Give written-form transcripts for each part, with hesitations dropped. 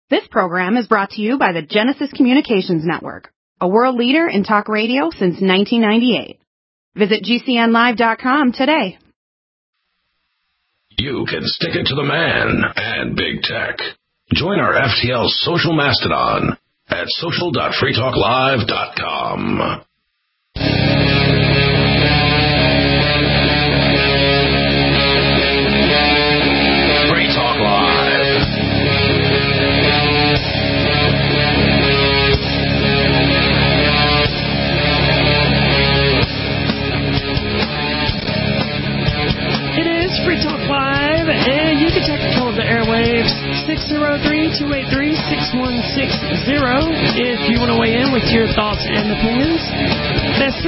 This program is brought to you by the Genesis Communications Network, a world leader in talk radio since 1998. Visit GCNlive.com today. You can stick it to the man and big tech. Join our FTL social mastodon at social.freetalklive.com. Free Talk Live. Free Talk Live, and you can take control of the airwaves, 603-283-6160, if you want to weigh in with your thoughts and opinions. That's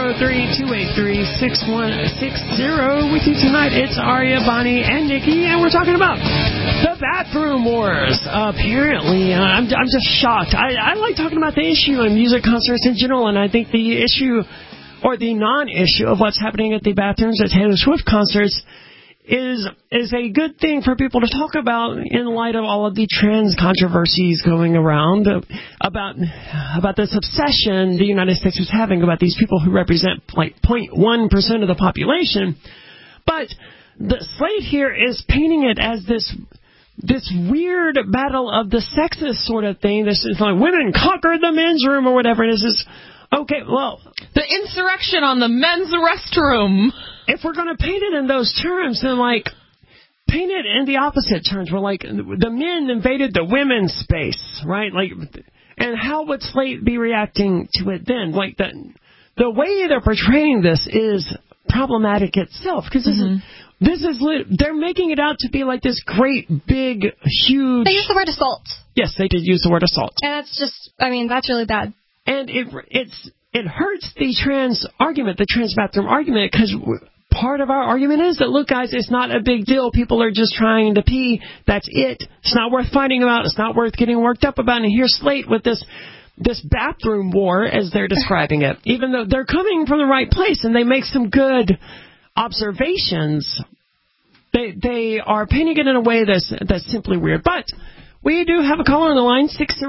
603-283-6160. With you tonight, it's Aria, Bonnie, and Nikki, and we're talking about the bathroom wars. Apparently, I'm just shocked. I like talking about the issue in music concerts in general, and I think the issue, or the non-issue of what's happening at the bathrooms at Taylor Swift concerts is a good thing for people to talk about in light of all of the trans controversies going around about this obsession the United States is having about these people who represent like 0.1% of the population. But the Slate here is painting it as this weird battle of the sexist sort of thing. This is like women conquered the men's room or whatever. And this is okay. Well, the insurrection on the men's restroom. If we're going to paint it in those terms, then, like, paint it in the opposite terms. Where, like, the men invaded the women's space, right? Like, and how would Slate be reacting to it then? Like, the way they're portraying this is problematic itself. Because they're making it out to be like this great, big, huge... They use the word assault. Yes, they did use the word assault. And that's just, that's really bad. And it hurts the trans argument, the trans bathroom argument, because part of our argument is that, look, guys, it's not a big deal. People are just trying to pee. That's it. It's not worth fighting about. It's not worth getting worked up about. And here's Slate with this bathroom war, as they're describing it, even though they're coming from the right place and they make some good observations. They are painting it in a way that's simply weird. But we do have a caller on the line,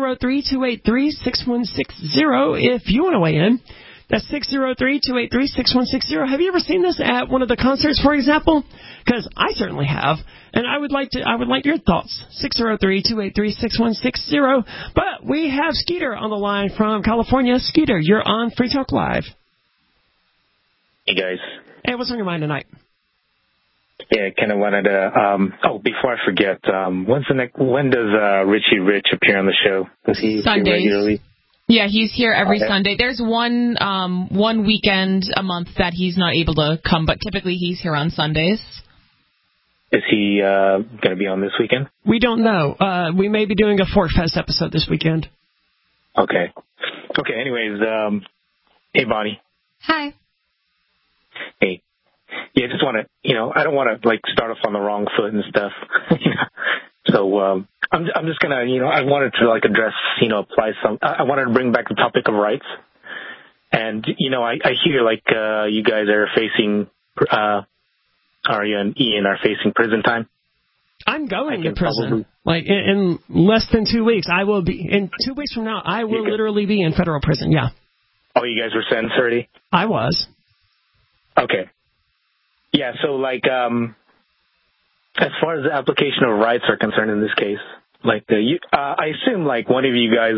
603-283-6160, if you want to weigh in. That's 603-283-6160. Have you ever seen this at one of the concerts, for example? Because I certainly have, and I would like your thoughts. 603-283-6160. But we have Skeeter on the line from California. Skeeter, you're on Free Talk Live. Hey, guys. Hey, what's on your mind tonight? Yeah, I kind of wanted to, before I forget, when does Richie Rich appear on the show? Does he Sundays. Regularly? Yeah, he's here every Sunday. There's one weekend a month that he's not able to come, but typically he's here on Sundays. Is he going to be on this weekend? We don't know. We may be doing a Fort Fest episode this weekend. Okay. Anyways, hey, Bonnie. Hi. Hey. Yeah, I just want to, I don't want to, like, start off on the wrong foot and stuff. So I'm just going to, I wanted to, like, address, I wanted to bring back the topic of rights. And, I hear, like, you guys are facing, Aria and Ian are facing prison time. I'm going to prison. Like, in less than 2 weeks, I will be, in 2 weeks from now, I will literally be in federal prison, yeah. Oh, you guys were sentenced already? I was. Okay. Yeah, so, like, as far as the application of rights are concerned in this case, like, I assume, like, one of you guys,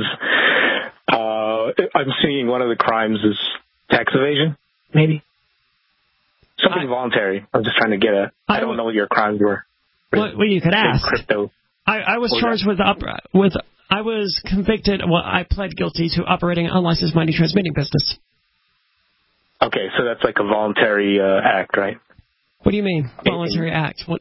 I'm seeing one of the crimes is tax evasion, maybe? Something voluntary. I'm just trying to get I don't know what your crimes were. Well, you could ask. Crypto. I was charged I was convicted, I pled guilty to operating an unlicensed money transmitting business. Okay, so that's like a voluntary act, right? What do you mean, voluntary act? What?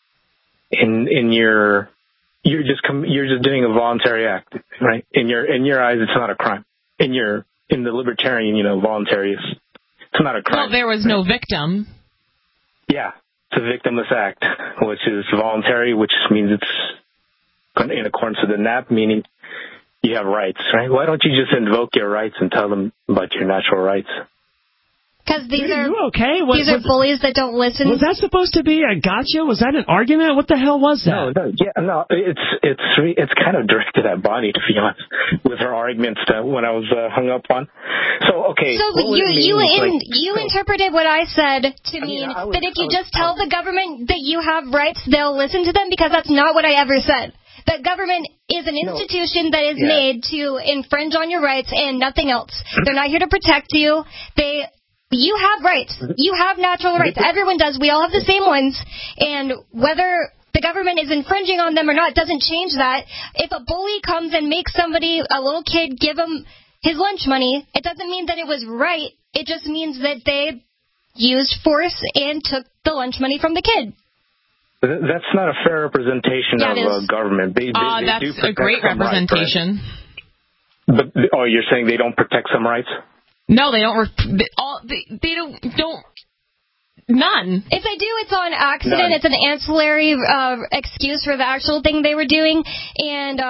You're just doing a voluntary act, right? In your eyes, it's not a crime. In the libertarian, voluntary it's not a crime. Well, there was no victim. Yeah, it's a victimless act, which is voluntary, which means it's in accordance with the NAP, meaning you have rights, right? Why don't you just invoke your rights and tell them about your natural rights? Because these Are are you okay? these are bullies that don't listen. Was that supposed to be a gotcha? Was that an argument? What the hell was that? No. It's kind of directed at Bonnie, to be honest, with her arguments when I was hung up on. So okay. So you interpreted what I said to mean that if you just tell the government that you have rights, they'll listen to them, because that's not what I ever said. The government is an institution that is made to infringe on your rights and nothing else. They're not here to protect you. You have rights. You have natural rights. Everyone does. We all have the same ones. And whether the government is infringing on them or not doesn't change that. If a bully comes and makes somebody, a little kid, give him his lunch money, it doesn't mean that it was right. It just means that they used force and took the lunch money from the kid. That's not a fair representation of government. They that's do a great representation. Rights, right? But you're saying they don't protect some rights? No, they don't. They don't. None. If they do, it's on accident. None. It's an ancillary excuse for the actual thing they were doing. And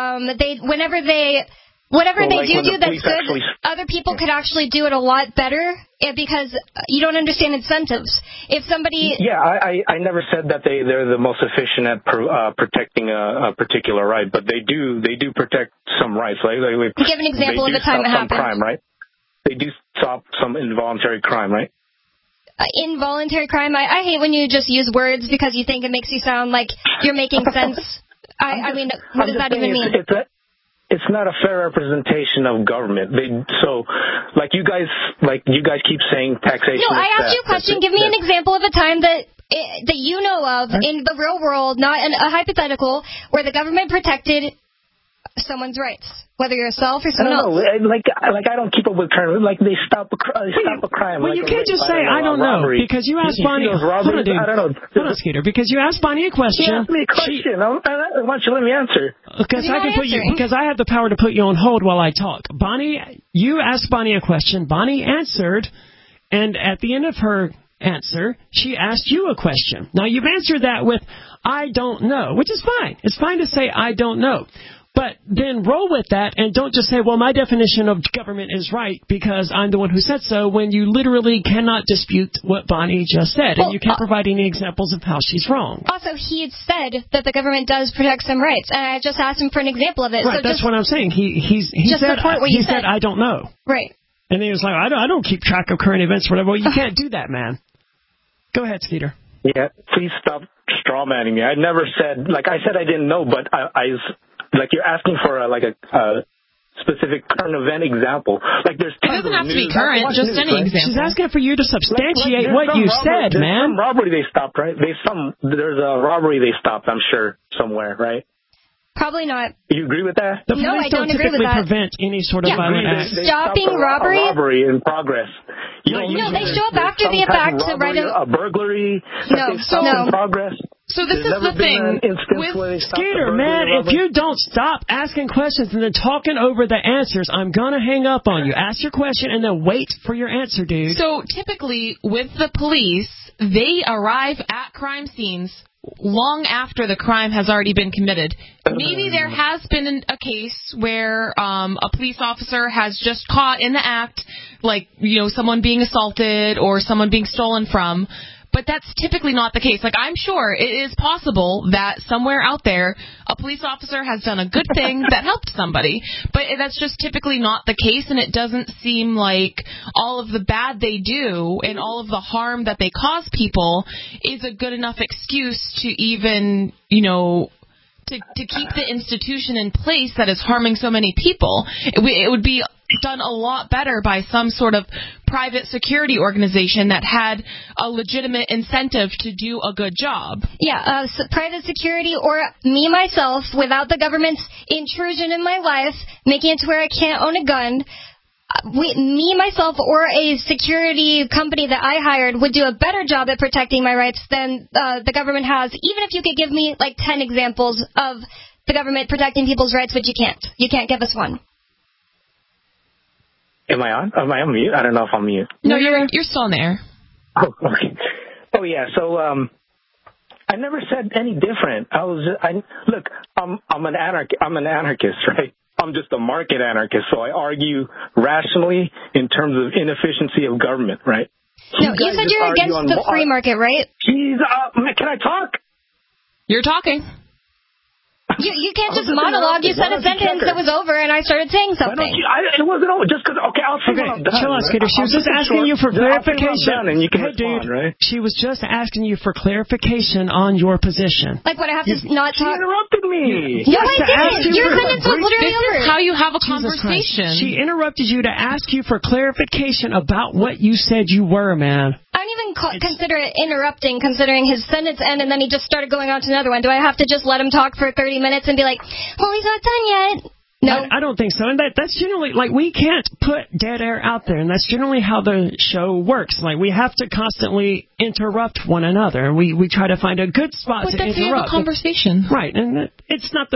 whatever they do that's good, other people could actually do it a lot better, because you don't understand incentives. If somebody... Yeah, I never said that they're the most efficient at protecting a particular right, but they do protect some rights. Give an example of the time it happened. Crime, right? They do stop some involuntary crime, right? Involuntary crime? I hate when you just use words because you think it makes you sound like you're making sense. I mean, what does that even mean? It's not a fair representation of government. You guys keep saying taxation. No, I asked you a question. Give me an example of a time that you know of in the real world, not a hypothetical, where the government protected someone's rights, whether you're yourself or someone else. I don't keep up with terms. They stop a crime. Well, you can't just say I don't know, because you asked Bonnie. Hold on, Skeeter. Because you asked Bonnie a question. You asked me a question. Why don't you let me answer? Because I have the power to put you on hold while I talk. Bonnie, you asked Bonnie a question. Bonnie answered, and at the end of her answer, she asked you a question. Now, you've answered that with I don't know, which is fine. It's fine to say I don't know. But then roll with that and don't just say, well, my definition of government is right because I'm the one who said so, when you literally cannot dispute what Bonnie just said. And you can't provide any examples of how she's wrong. Also, he had said that the government does protect some rights. And I just asked him for an example of it. Right, so that's what I'm saying. He said, I don't know. Right. And he was like, I don't keep track of current events or whatever. Well, you can't do that, man. Go ahead, Skeeter. Yeah, please stop strawmanning me. I never said, I said I didn't know, but you're asking for a specific current event example. There's it doesn't have to be current, just any example. She's asking for you to substantiate what you said, man. Some robbery they stopped, right? There's a robbery they stopped, I'm sure, somewhere, right? Probably not. You agree with that? The police don't typically prevent any sort of violent act. Stopping robbery? A robbery in progress. No, they show up after the fact to write a burglary. No. In progress. So this is the thing with Skeeter, man. If you don't stop asking questions and then talking over the answers, I'm gonna hang up on you. Ask your question and then wait for your answer, dude. So typically with the police, they arrive at crime scenes long after the crime has already been committed. Maybe there has been a case where a police officer has just caught in the act, someone being assaulted or someone being stolen from. But that's typically not the case. I'm sure it is possible that somewhere out there a police officer has done a good thing that helped somebody. But that's just typically not the case, and it doesn't seem like all of the bad they do and all of the harm that they cause people is a good enough excuse to even, to keep the institution in place that is harming so many people. It would be done a lot better by some sort of private security organization that had a legitimate incentive to do a good job. Yeah, private security or me, myself, without the government's intrusion in my life, making it to where I can't own a gun. Me, myself, or a security company that I hired would do a better job at protecting my rights than the government has, even if you could give me 10 examples of the government protecting people's rights, but you can't. You can't give us one. Am I on? Am I on mute? I don't know if I'm mute. No, you're still on the air. Oh, okay. Oh, yeah. So, I never said any different. Look, I'm an anarchist, right? I'm just a market anarchist, so I argue rationally in terms of inefficiency of government, right? No, you said you're against the free market, right? Jeez, can I talk? You're talking. You can't just monologue. You said a sentence that was over, and I started saying something. It wasn't over. Just because. Okay, I'll say what I'm done. Chill out, Skater. She was just asking you for clarification. And you can respond, dude, right? She was just asking you for clarification on your position. Like, what, I have to not talk? She interrupted me. No, I didn't. Your sentence was literally over. This is how you have a conversation. She interrupted you to ask you for clarification about what you said you were, man. I don't even consider it interrupting, considering his sentence ended, and then he just started going on to another one. Do I have to just let him talk for 30 minutes and be like, well, he's not done yet? No. I don't think so. And that's generally, like, we can't put dead air out there, and that's generally how the show works. Like, we have to constantly interrupt one another, and we try to find a good spot to interrupt. But that's how you have a conversation. Right, and it's not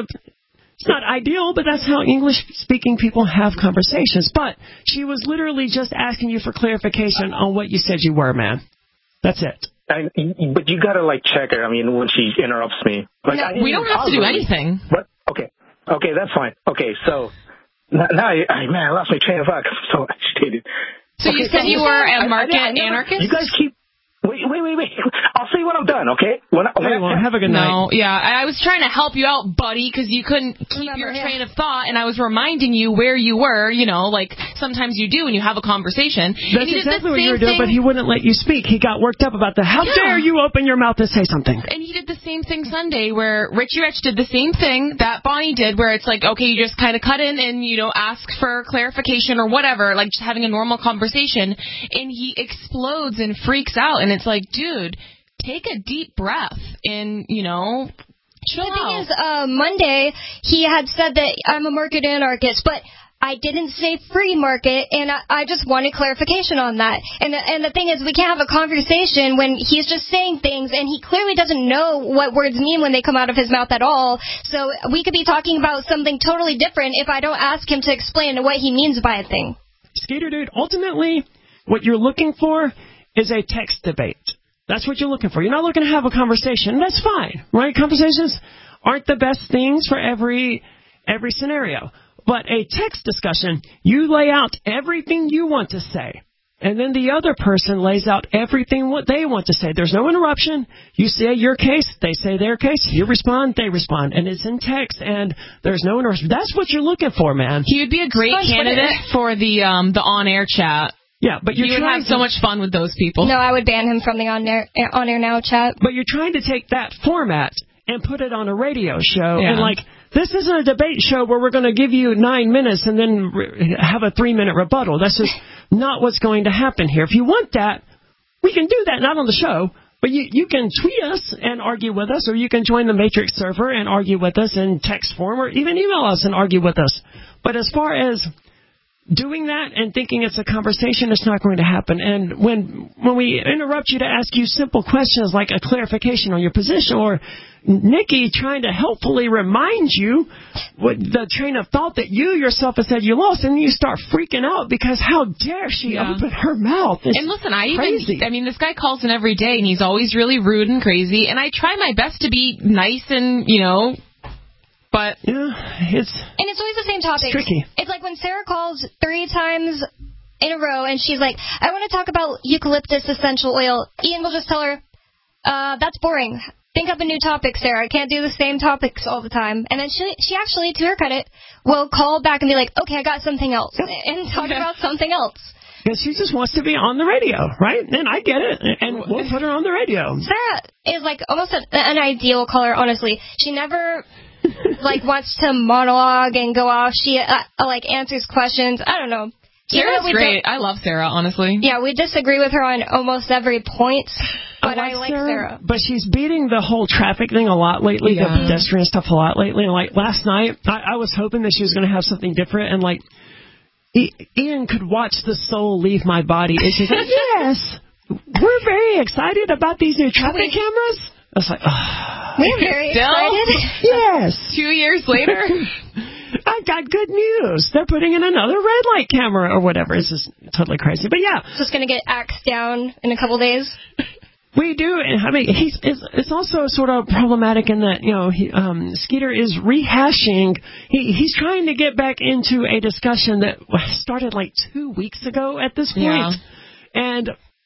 ideal, but that's how English-speaking people have conversations. But she was literally just asking you for clarification on what you said you were, man. That's it. But you gotta, like, check her. I mean, when she interrupts me. Like, no, we don't have to do anything. What? Okay, that's fine. Okay, so now I lost my train of thought. I'm so agitated. So you said you were a market anarchist? You guys keep. Wait. I'll say when I'm done, okay? Have a good night. No, yeah. I was trying to help you out, buddy, because you couldn't keep your train of thought, and I was reminding you where you were, like sometimes you do when you have a conversation. That's exactly what you were doing, but he wouldn't let you speak. He got worked up about that. How dare you open your mouth and say something? And he did the same thing Sunday, where Richie Rich did the same thing that Bonnie did, where it's like, okay, you just kind of cut in and, ask for clarification or whatever, like just having a normal conversation, and he explodes and freaks out, and it's like, dude, take a deep breath and, chill out. The thing is, Monday, he had said that I'm a market anarchist, but I didn't say free market, and I just wanted clarification on that. And the thing is, we can't have a conversation when he's just saying things, and he clearly doesn't know what words mean when they come out of his mouth at all. So we could be talking about something totally different if I don't ask him to explain what he means by a thing. Skater dude, ultimately, what you're looking for is a text debate. That's what you're looking for. You're not looking to have a conversation. That's fine, right? Conversations aren't the best things for every scenario. But a text discussion, you lay out everything you want to say. And then the other person lays out everything what they want to say. There's no interruption. You say your case, they say their case. You respond, they respond. And it's in text, and there's no interruption. That's what you're looking for, man. He would be a great candidate for the on-air chat. Yeah, but you would have so much fun with those people. No, I would ban him from the on-air now chat. But you're trying to take that format and put it on a radio show. Yeah. And, this isn't a debate show where we're going to give you 9 minutes and then have a 3-minute rebuttal. That's just not what's going to happen here. If you want that, we can do that, not on the show. But you can tweet us and argue with us, or you can join the Matrix server and argue with us in text form, or even email us and argue with us. But as far as doing that and thinking it's a conversation, it's not going to happen. And when we interrupt you to ask you simple questions like a clarification on your position, or Nikki trying to helpfully remind you what the train of thought that you yourself have said you lost, and you start freaking out because how dare she open her mouth. It's and listen, crazy. This guy calls in every day, and he's always really rude and crazy, and I try my best to be nice and, but it's always the same topic. It's tricky. It's like when Sarah calls 3 times in a row and she's like, I want to talk about eucalyptus essential oil. Ian will just tell her, that's boring. Think up a new topic, Sarah. I can't do the same topics all the time. And then she actually, to her credit, will call back and be like, okay, I got something else, and talk about something else. Because she just wants to be on the radio, right? And I get it. And we'll put her on the radio. Sarah is almost an ideal caller, honestly. She never wants to monologue and go off. She answers questions. I don't know. Sarah's great. I love Sarah, honestly. Yeah, we disagree with her on almost every point, but I like Sarah. But she's beating the whole traffic thing a lot lately, the pedestrian stuff a lot lately. And last night, I was hoping that she was going to have something different, and Ian could watch the soul leave my body. And she's like, yes, we're very excited about these new traffic cameras. I was like, oh. We're very excited. Yes. 2 years later. I got good news. They're putting in another red light camera or whatever. It's just totally crazy. But yeah. It's just going to get axed down in a couple days. We do. I mean, it's also sort of problematic in that, Skeeter is rehashing. He's trying to get back into a discussion that started 2 weeks ago at this point. Yeah. And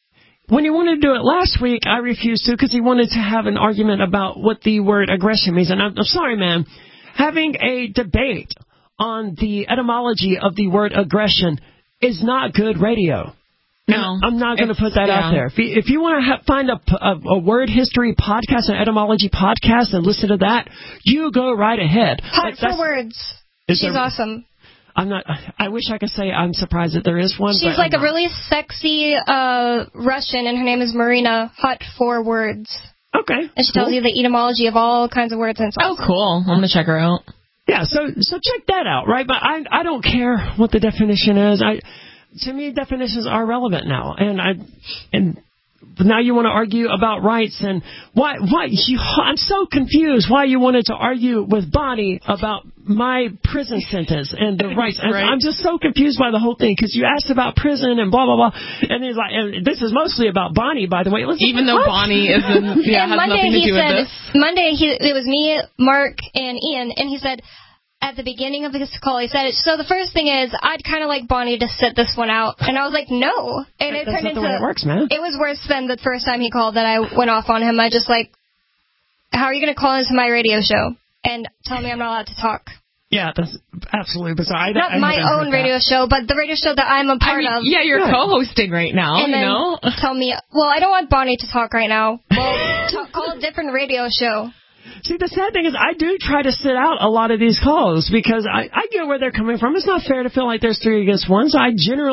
when he wanted to do it last week, I refused to because he wanted to have an argument about what the word aggression means. And I'm sorry, man. Having a debate on the etymology of the word aggression is not good radio. No. I'm not going to put that out there. If you want to find a word history podcast, an etymology podcast, and listen to that, you go right ahead. Hot for words. She's awesome. I wish I could say I'm surprised that there is one. She's like a really sexy Russian, and her name is Marina. Hot for words. Okay. And she tells you the etymology of all kinds of words and stuff. Oh, cool. I'm going to check her out. Yeah, so check that out, right? But I don't care what the definition is. To me, definitions are relevant now, and now you want to argue about rights and why I'm so confused why you wanted to argue with Bonnie about my prison sentence and the rights. Right. I'm just so confused by the whole thing because you asked about prison and blah blah blah, and he's like, and this is mostly about Bonnie, by the way. Even though Bonnie isn't, has nothing to do with this. Monday it was me, Mark, and Ian, and he said. At the beginning of this call, he said, so the first thing is, I'd kind of like Bonnie to sit this one out. And I was like, no. And it turned into... That's not the way it works, man. It was worse than the first time he called that I went off on him. I just like, how are you going to call into my radio show and tell me I'm not allowed to talk? Yeah, that's absolutely bizarre. Not my own radio show, but the radio show that I'm a part of. Yeah, you're co-hosting right now, and then tell me, well, I don't want Bonnie to talk right now. Well, call a different radio show. See, the sad thing is I do try to sit out a lot of these calls because I get where they're coming from. It's not fair to feel like there's 3 against 1, so I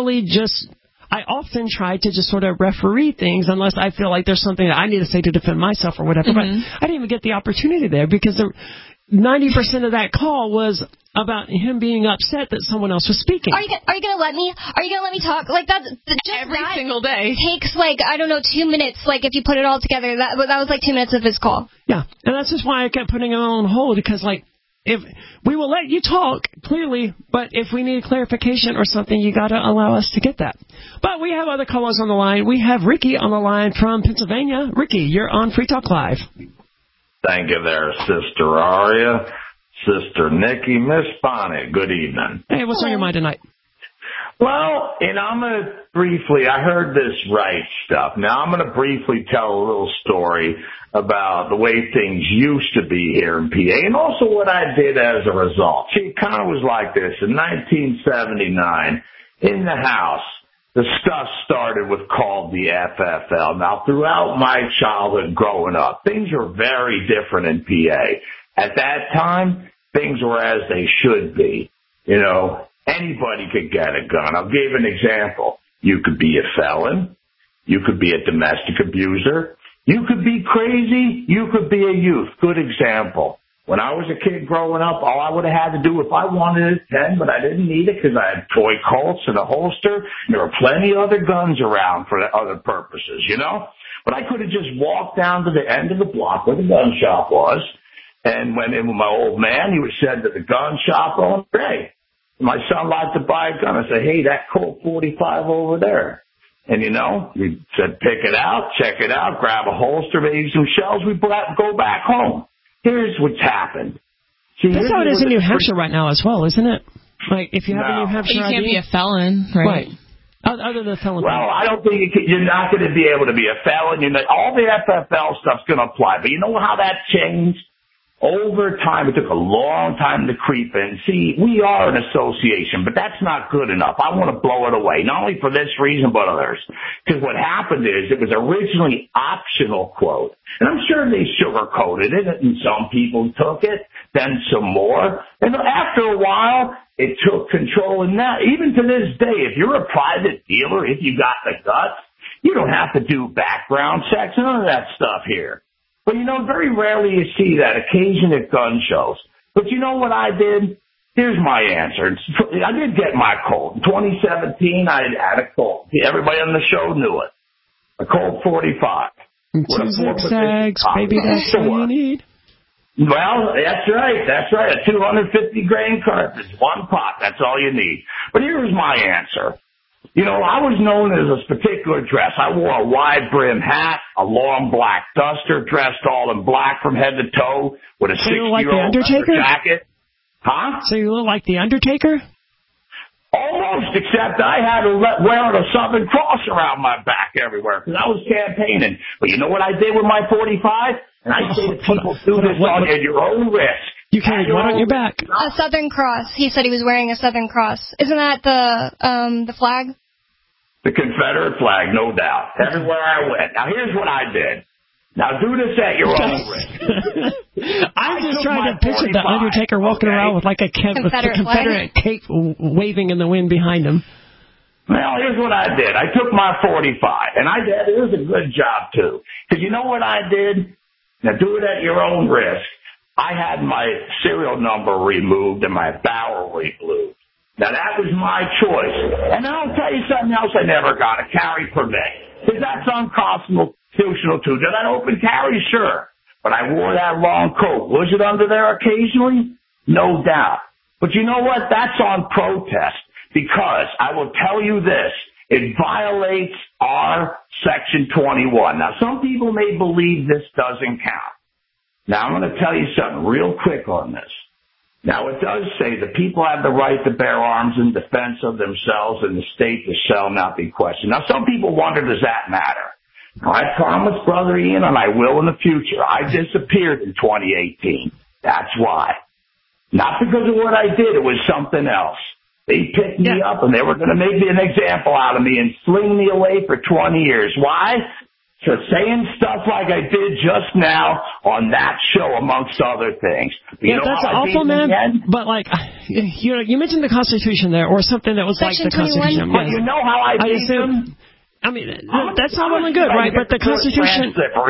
often try to just sort of referee things unless I feel like there's something that I need to say to defend myself or whatever. Mm-hmm. But I didn't even get the opportunity there because 90% of that call was about him being upset that someone else was speaking. Are you gonna let me? Are you gonna let me talk? Like that's just every single day takes like 2 minutes. Like if you put it all together, that was like 2 minutes of his call. Yeah, and that's just why I kept putting it on hold because like if we will let you talk clearly, but if we need clarification or something, you got to allow us to get that. But we have other callers on the line. We have Ricky on the line from Pennsylvania. Ricky, you're on Free Talk Live. Thank you there, Sister Aria, Sister Nikki, Miss Bonnie. Good evening. Hey, what's on your mind tonight? Well, and I'm going to briefly, I heard this right stuff. Now, I'm going to briefly tell a little story about the way things used to be here in PA and also what I did as a result. See, it kind of was like this. In 1979, in the House, the stuff started with called the FFL. Now, throughout my childhood growing up, things were very different in PA. At that time, things were as they should be. You know, anybody could get a gun. I'll give an example. You could be a felon. You could be a domestic abuser. You could be crazy. You could be a youth. Good example. When I was a kid growing up, all I would have had to do if I wanted is 10, but I didn't need it because I had toy Colts and a holster. And there were plenty of other guns around for other purposes, you know? But I could have just walked down to the end of the block where the gun shop was and went in with my old man. He would said to the gun shop owner, hey, my son liked to buy a gun. I said, hey, that Colt 45 over there. And, you know, we said, pick it out, check it out, grab a holster, maybe some shells. We go back home. Here's what's happened. See, that's how it is in New Hampshire right now as well, isn't it? Like, if you have a New Hampshire you can't ID, be a felon, right? Other than felon. Well, I don't think you're not going to be able to be a felon. All the FFL stuff's going to apply. But you know how that changed? Over time, it took a long time to creep in. See, we are an association, but that's not good enough. I want to blow it away, not only for this reason, but others. Because what happened is it was originally optional quote. And I'm sure they sugarcoated it, and some people took it, then some more. And after a while, it took control. And now, even to this day, if you're a private dealer, if you got the guts, you don't have to do background checks, none of that stuff here. But, very rarely you see that occasion at gun shows. But you know what I did? Here's my answer. I did get my Colt. In 2017, I had a Colt. Everybody on the show knew it. A Colt 45. And 2 zigzags, baby, that's all you need. Well, that's right. That's right. A 250 grain cartridge, 1 pot. That's all you need. But here's my answer. I was known as a particular dress. I wore a wide brim hat, a long black duster, dressed all in black from head to toe with a 60-year-old leather jacket. Huh? So you look like the Undertaker? Almost. most, except I had to wear a Southern Cross around my back everywhere because I was campaigning. But you know what I did with my 45? And I say to people, do this at your own risk. You carried one on your back. A Southern Cross. He said he was wearing a Southern Cross. Isn't that the flag? The Confederate flag, no doubt. Everywhere I went. Now, here's what I did. Now, do this at your own risk. I'm just trying to picture the Undertaker walking around with like a Confederate cape waving in the wind behind him. Well, here's what I did. I took my 45, and it was a good job, too. Because you know what I did? Now, do it at your own risk. I had my serial number removed and my barrel removed. Now, that was my choice. And I'll tell you something else I never got, a carry permit. Because that's unconstitutional, too. Did I open carry? Sure. But I wore that long coat. Was it under there occasionally? No doubt. But you know what? That's on protest. Because I will tell you this. It violates our Section 21. Now, some people may believe this doesn't count. Now, I'm going to tell you something real quick on this. Now, it does say the people have the right to bear arms in defense of themselves and the state shall not be questioned. Now, some people wonder, does that matter? Now, I promised Brother Ian, and I will in the future, I disappeared in 2018. That's why. Not because of what I did. It was something else. They picked me up, and they were going to make me an example out of me and fling me away for 20 years. Why? For saying stuff like I did just now on that show, amongst other things. You know that's awful, man. But, like, you mentioned the Constitution there, or something that was Section like the 21. Constitution. But you know how I beat them? I mean, that's not really good, right? But the Constitution...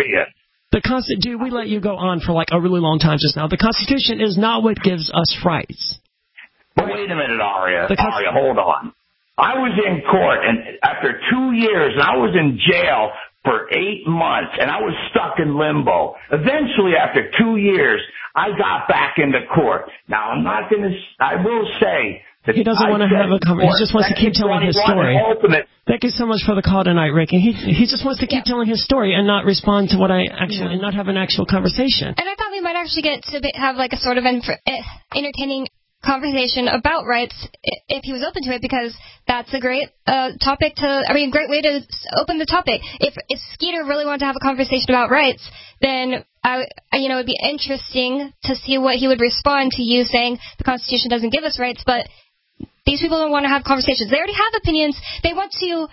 Dude, we let you go on for, like, a really long time just now. The Constitution is not what gives us rights. But wait a minute, Aria, hold on. I was in court, and after 2 years, and I was in jail for 8 months, and I was stuck in limbo. Eventually, after 2 years, I got back into court. Now, I will say that he doesn't want to have a conversation. He just wants to keep telling his story. Thank you so much for the call tonight, Rick. And he just wants to keep telling his story and not respond to what and not have an actual conversation. And I thought we might actually get to have like a sort of entertaining conversation about rights if he was open to it, because that's a great great way to open the topic. If Skeeter really wanted to have a conversation about rights, then it'd be interesting to see what he would respond to you saying the Constitution doesn't give us rights, but these people don't want to have conversations. They already have opinions. They want to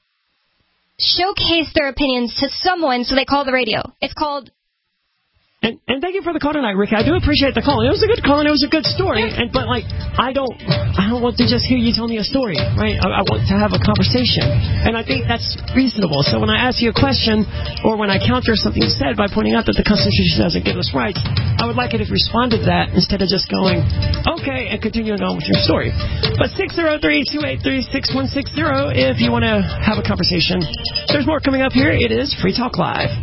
showcase their opinions to someone, so they call the radio. It's called... And thank you for the call tonight, Rick. I do appreciate the call. It was a good call, and it was a good story. But I don't want to just hear you tell me a story, right? I want to have a conversation, and I think that's reasonable. So when I ask you a question, or when I counter something you said by pointing out that the Constitution doesn't give us rights, I would like it if you responded to that instead of just going, okay, and continuing on with your story. But 603-283-6160 if you want to have a conversation. There's more coming up here. It is Free Talk Live.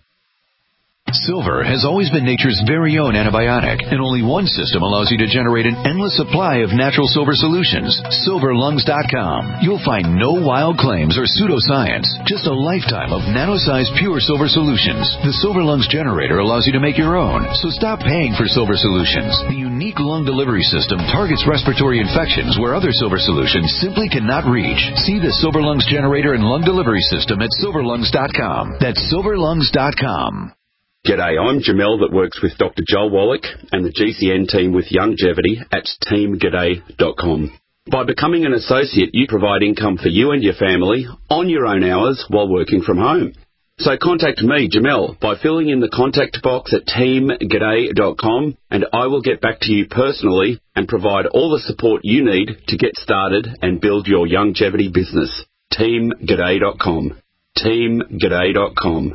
Silver has always been nature's very own antibiotic, and only one system allows you to generate an endless supply of natural silver solutions. SilverLungs.com. You'll find no wild claims or pseudoscience, just a lifetime of nano-sized pure silver solutions. The Silver Lungs generator allows you to make your own, so stop paying for silver solutions. The unique lung delivery system targets respiratory infections where other silver solutions simply cannot reach. See the Silver Lungs generator and lung delivery system at SilverLungs.com. That's SilverLungs.com. G'day, I'm Jamel that works with Dr. Joel Wallach and the GCN team with Longevity at teamg'day.com. By becoming an associate, you provide income for you and your family on your own hours while working from home. So contact me, Jamel, by filling in the contact box at teamg'day.com, and I will get back to you personally and provide all the support you need to get started and build your longevity business. teamg'day.com. teamg'day.com.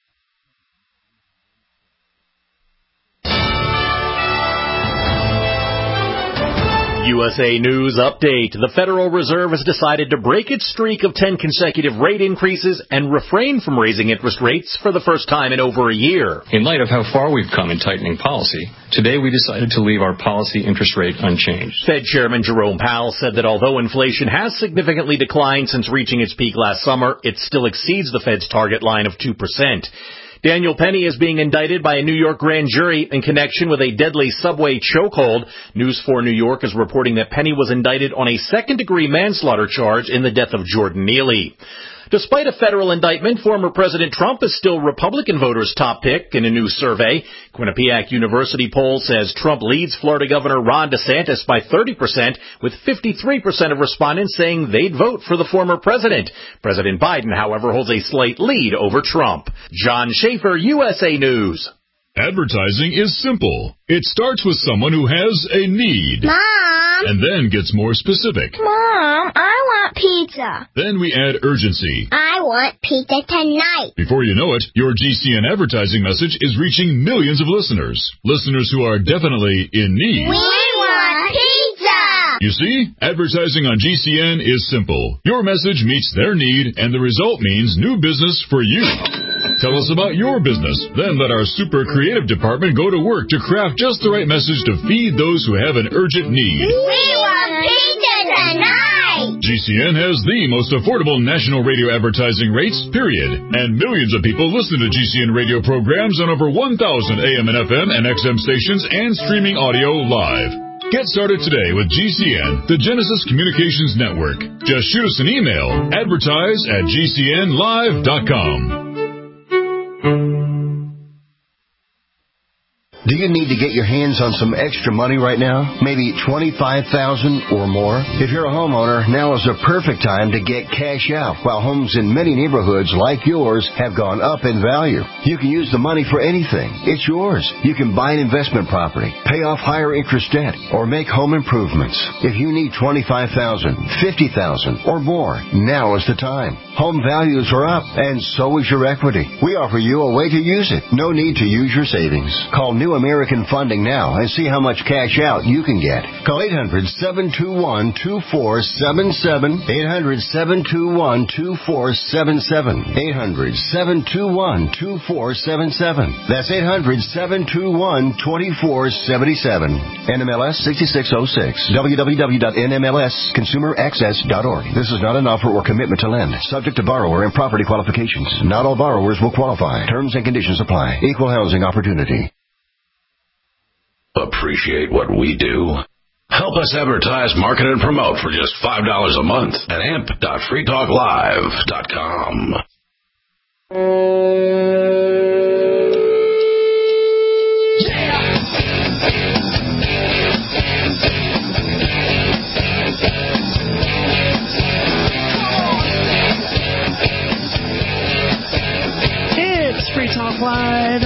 USA News Update. The Federal Reserve has decided to break its streak of 10 consecutive rate increases and refrain from raising interest rates for the first time in over a year. In light of how far we've come in tightening policy, today we decided to leave our policy interest rate unchanged. Fed Chairman Jerome Powell said that although inflation has significantly declined since reaching its peak last summer, it still exceeds the Fed's target line of 2%. Daniel Penny is being indicted by a New York grand jury in connection with a deadly subway chokehold. News 4 New York is reporting that Penny was indicted on a second-degree manslaughter charge in the death of Jordan Neely. Despite a federal indictment, former President Trump is still Republican voters' top pick in a new survey. Quinnipiac University poll says Trump leads Florida Governor Ron DeSantis by 30%, with 53% of respondents saying they'd vote for the former president. President Biden, however, holds a slight lead over Trump. John Schaefer, USA News. Advertising is simple. It starts with someone who has a need. Mom! And then gets more specific. Mom, I want pizza. Then we add urgency. I want pizza tonight. Before you know it, your GCN advertising message is reaching millions of listeners. Listeners who are definitely in need. We want pizza! You see, advertising on GCN is simple. Your message meets their need, and the result means new business for you. Tell us about your business. Then let our super creative department go to work to craft just the right message to feed those who have an urgent need. We want pizza tonight! GCN has the most affordable national radio advertising rates, period. And millions of people listen to GCN radio programs on over 1,000 AM and FM and XM stations and streaming audio live. Get started today with GCN, the Genesis Communications Network. Just shoot us an email, advertise@gcnlive.com. Do you need to get your hands on some extra money right now? Maybe $25,000 or more? If you're a homeowner, now is the perfect time to get cash out while homes in many neighborhoods like yours have gone up in value. You can use the money for anything. It's yours. You can buy an investment property, pay off higher interest debt, or make home improvements. If you need $25,000, $50,000 or more, now is the time. Home values are up, and so is your equity. We offer you a way to use it. No need to use your savings. Call New American Funding now and see how much cash out you can get. Call 800-721-2477. 800-721-2477. 800-721-2477. That's 800-721-2477. NMLS 6606. www.nmlsconsumeraccess.org. This is not an offer or commitment to lend. Subject to borrower and property qualifications. Not all borrowers will qualify. Terms and conditions apply. Equal housing opportunity. Appreciate what we do? Help us advertise, market, and promote for just $5 a month at amp.freetalklive.com. It's Free Talk Live,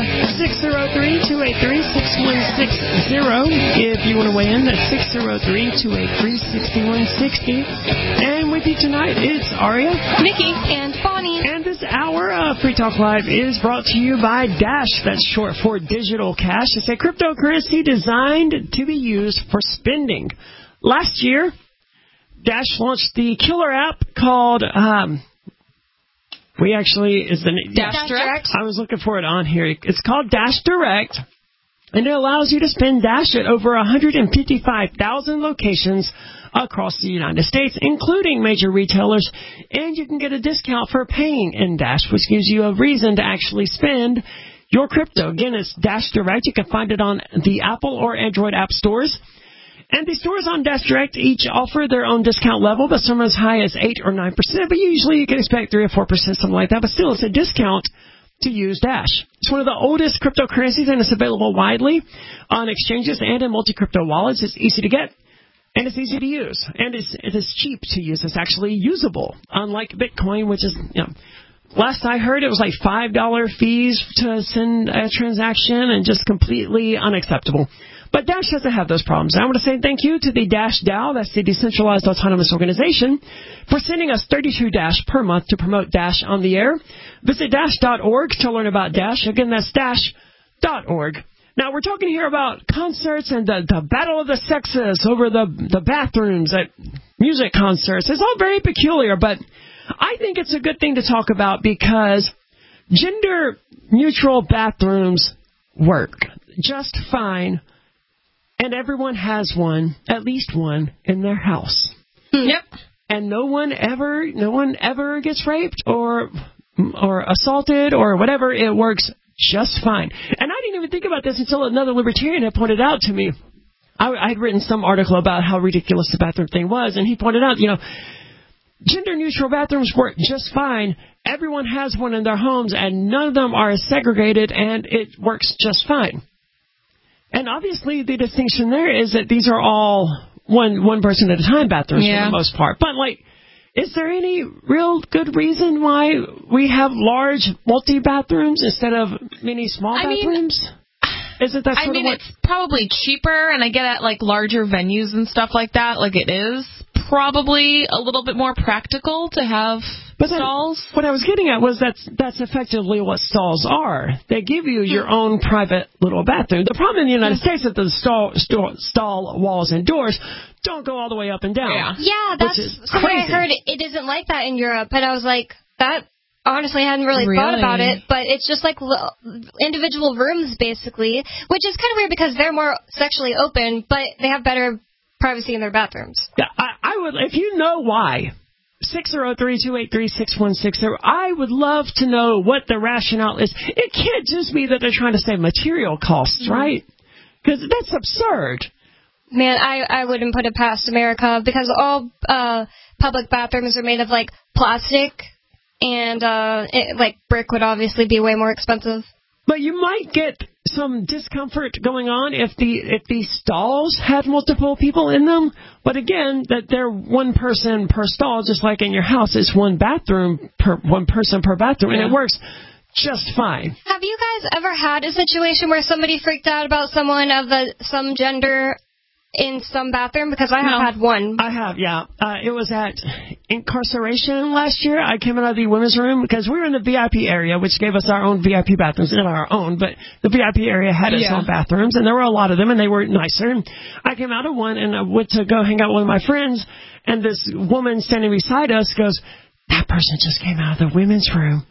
603-283-6160. If you want to weigh in, that's 603-283-6160. And with you tonight, it's Aria, Nikki, and Bonnie. And this hour of Free Talk Live is brought to you by Dash. That's short for Digital Cash. It's a cryptocurrency designed to be used for spending. Last year, Dash launched the killer app called... Dash Direct. I was looking for it on here. It's called Dash Direct, and it allows you to spend Dash at over 155,000 locations across the United States, including major retailers, and you can get a discount for paying in Dash, which gives you a reason to actually spend your crypto. Again, it's Dash Direct. You can find it on the Apple or Android app stores. And the stores on Dash Direct each offer their own discount level, but some are as high as 8 or 9%, but usually you can expect 3 or 4%, something like that. But still, it's a discount to use Dash. It's one of the oldest cryptocurrencies, and it's available widely on exchanges and in multi-crypto wallets. It's easy to get, and it's easy to use. And it is cheap to use. It's actually usable, unlike Bitcoin, which is, last I heard, it was like $5 fees to send a transaction and just completely unacceptable. But Dash doesn't have those problems. I want to say thank you to the Dash DAO, that's the Decentralized Autonomous Organization, for sending us 32 Dash per month to promote Dash on the air. Visit Dash.org to learn about Dash. Again, that's Dash.org. Now, we're talking here about concerts and the battle of the sexes over the bathrooms at music concerts. It's all very peculiar, but I think it's a good thing to talk about because gender-neutral bathrooms work just fine. And everyone has one, at least one, in their house. Yep. And no one ever gets raped or assaulted or whatever. It works just fine. And I didn't even think about this until another libertarian had pointed out to me. I had written some article about how ridiculous the bathroom thing was, and he pointed out, gender-neutral bathrooms work just fine. Everyone has one in their homes, and none of them are segregated, and it works just fine. And obviously, the distinction there is that these are all one person at a time bathrooms for the most part. But, is there any real good reason why we have large multi-bathrooms instead of many small bathrooms? Isn't that sort of what... it's probably cheaper, and I get at, larger venues and stuff like that. It is probably a little bit more practical to have stalls. What I was getting at was that's effectively what stalls are. They give you your own private little bathroom. The problem in the United States is that the stall walls and doors don't go all the way up and down. Yeah, that's something I heard. It isn't like that in Europe, and I was like, that... Honestly, I hadn't really thought about it, but it's just individual rooms, basically, which is kind of weird because they're more sexually open, but they have better privacy in their bathrooms. Yeah, I would, if you know why, 603-283-6160, I would love to know what the rationale is. It can't just be that they're trying to save material costs, right? Because that's absurd. Man, I wouldn't put it past America because all public bathrooms are made of, plastic. And, brick would obviously be way more expensive. But you might get some discomfort going on if the stalls had multiple people in them. But again, that they're one person per stall, just like in your house. It's one bathroom one person per bathroom, and it works just fine. Have you guys ever had a situation where somebody freaked out about someone of some gender in some bathroom? Because I have had one. I have, yeah. It was at incarceration last year. I came out of the women's room because we were in the VIP area, which gave us our own VIP bathrooms. Not our own, but the VIP area had its own bathrooms, and there were a lot of them, and they were nicer. I came out of one, and I went to go hang out with my friends, and this woman standing beside us goes, "That person just came out of the women's room."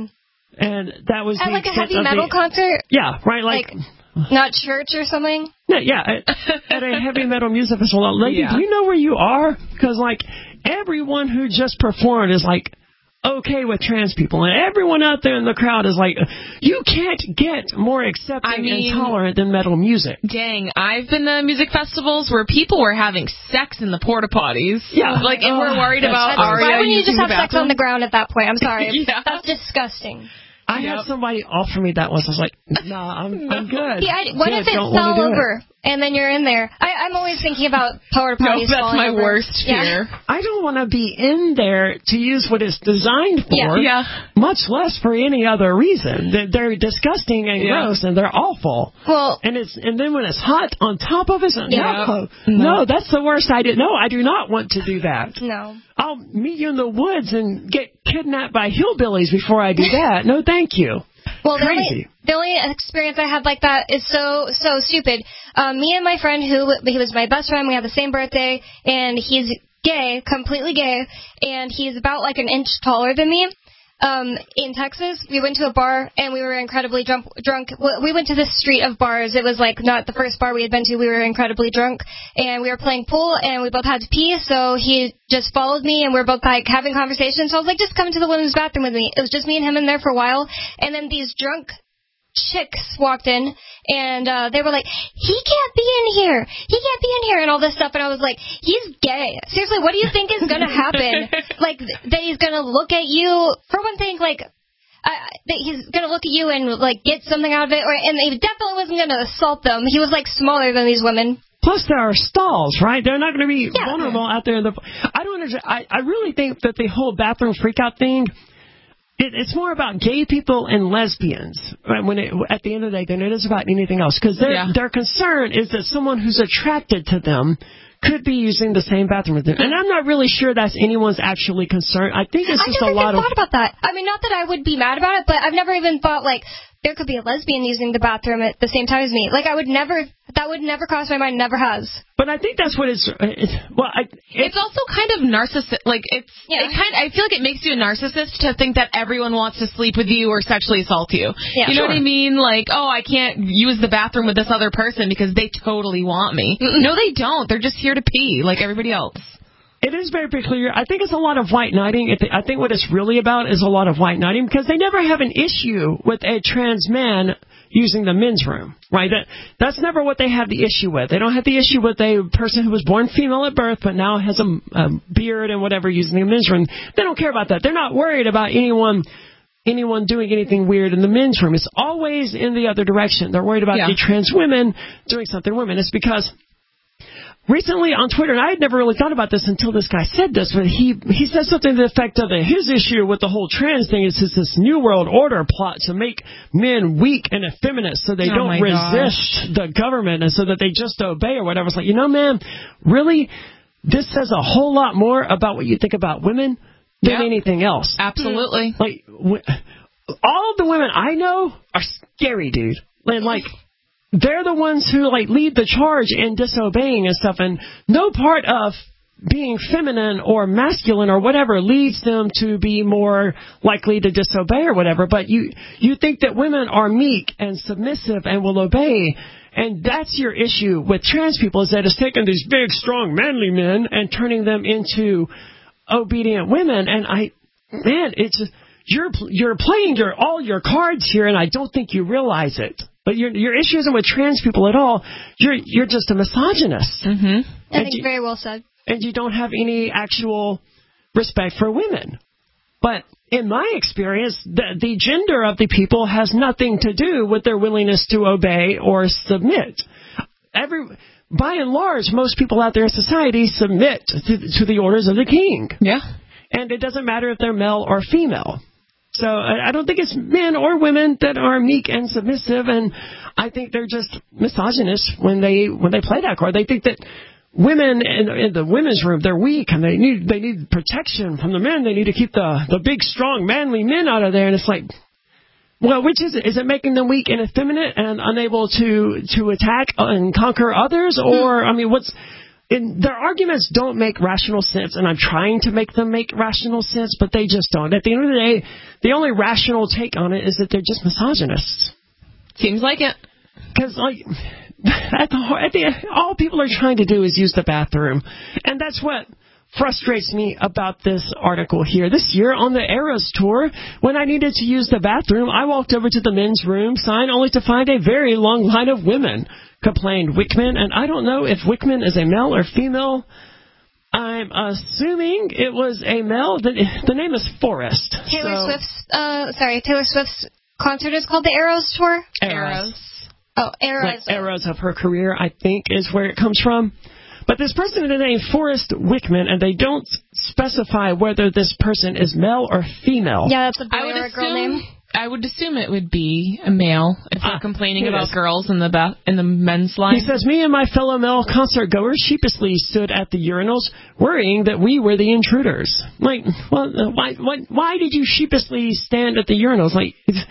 And that was at a heavy metal concert? Yeah, right, not church or something? Yeah, at a heavy metal music festival. Lady, do you know where you are? Because, everyone who just performed is, okay with trans people. And everyone out there in the crowd is you can't get more accepting and tolerant than metal music. Dang, I've been to music festivals where people were having sex in the porta potties. Yeah. And we're worried about Aria. Why wouldn't you just have sex on the ground at that point? I'm sorry. That's disgusting. I had somebody offer me that once. I was like, nah, I'm good. What if it fell over and then you're in there? I'm always thinking about porta potties. That's my worst fear. I don't want to be in there to use what it's designed for, much less for any other reason. They're disgusting and gross, and they're awful. Well, and then when it's hot on top of it, no, that's the worst idea. No, I do not want to do that. No. I'll meet you in the woods and get kidnapped by hillbillies before I do that. No, thank you. Well, crazy. The only experience I had like that is so stupid. Me and my friend, he was my best friend, we had the same birthday, and he's gay, completely gay, and he's about an inch taller than me. In Texas, we went to a bar, and we were incredibly drunk. We went to this street of bars. It was not the first bar we had been to. We were incredibly drunk, and we were playing pool, and we both had to pee, so he just followed me, and we were both having conversations. So I was like, just come to the women's bathroom with me. It was just me and him in there for a while, and then these drunk chicks walked in, and they were like, he can't be in here, and all this stuff, and I was like, he's gay. Seriously, what do you think is going to happen? That he's going to look at you, for one thing, that he's going to look at you and, get something out of it, and he definitely wasn't going to assault them. He was, smaller than these women. Plus, there are stalls, right? They're not going to be vulnerable out there. I don't understand. I really think that the whole bathroom freakout thing, it's more about gay people and lesbians at the end of the day than it is about anything else. Because their concern is that someone who's attracted to them could be using the same bathroom as them. And I'm not really sure that's anyone's actually concerned. I think it's just a lot of... I never even thought about that. I mean, not that I would be mad about it, but I've never even thought, there could be a lesbian using the bathroom at the same time as me. That would never cross my mind, never has. But I think that's what it's also kind of narcissist. I feel like it makes you a narcissist to think that everyone wants to sleep with you or sexually assault you. Yeah, you know what I mean? I can't use the bathroom with this other person because they totally want me. No, they don't. They're just here to pee like everybody else. It is very peculiar. I think it's a lot of white knighting. I think what it's really about is a lot of white knighting because they never have an issue with a trans man using the men's room, right? That's never what they have the issue with. They don't have the issue with a person who was born female at birth but now has a beard and whatever using the men's room. They don't care about that. They're not worried about anyone doing anything weird in the men's room. It's always in the other direction. They're worried about the trans women doing something to women. It's because recently on Twitter, and I had never really thought about this until this guy said this, but he said something to the effect of that his issue with the whole trans thing is this New World Order plot to make men weak and effeminate so they don't resist the government and so that they just obey or whatever. It's like, man, really? This says a whole lot more about what you think about women than anything else. Absolutely. Like, all of the women I know are scary, dude. Like, they're the ones who lead the charge in disobeying and stuff, and no part of being feminine or masculine or whatever leads them to be more likely to disobey or whatever. But you think that women are meek and submissive and will obey, and that's your issue with trans people, is that it's taking these big, strong, manly men and turning them into obedient women. And it's you're playing all your cards here, and I don't think you realize it. But your issue isn't with trans people at all. You're just a misogynist. Mm-hmm. I think very well said. And you don't have any actual respect for women. But in my experience, the gender of the people has nothing to do with their willingness to obey or submit. By and large, most people out there in society submit to the orders of the king. Yeah. And it doesn't matter if they're male or female. So I don't think it's men or women that are meek and submissive, and I think they're just misogynists when they play that card. They think that women in the women's room, they're weak and they need protection from the men. They need to keep the big, strong, manly men out of there. And it's like, well, which is it? Is it making them weak and effeminate and unable to attack and conquer others? Or, their arguments don't make rational sense, and I'm trying to make them make rational sense, but they just don't. At the end of the day, the only rational take on it is that they're just misogynists. Seems like it. Because, all people are trying to do is use the bathroom, and that's what frustrates me about this article here. This year on the Eras Tour, when I needed to use the bathroom, I walked over to the men's room sign only to find a very long line of women, complained Wickman, and I don't know if Wickman is a male or female. I'm assuming it was a male. The name is Forrest. Taylor Swift's concert is called the Eras Tour? Eras. Oh, Eras. Like eras of her career, I think, is where it comes from. But this person is named Forrest Wickman, and they don't specify whether this person is male or female. Yeah, that's a boy or a girl name. I would assume it would be a male if they're complaining about girls in the men's line. He says, me and my fellow male concert goers sheepishly stood at the urinals, worrying that we were the intruders. Like, well, why did you sheepishly stand at the urinals? Like,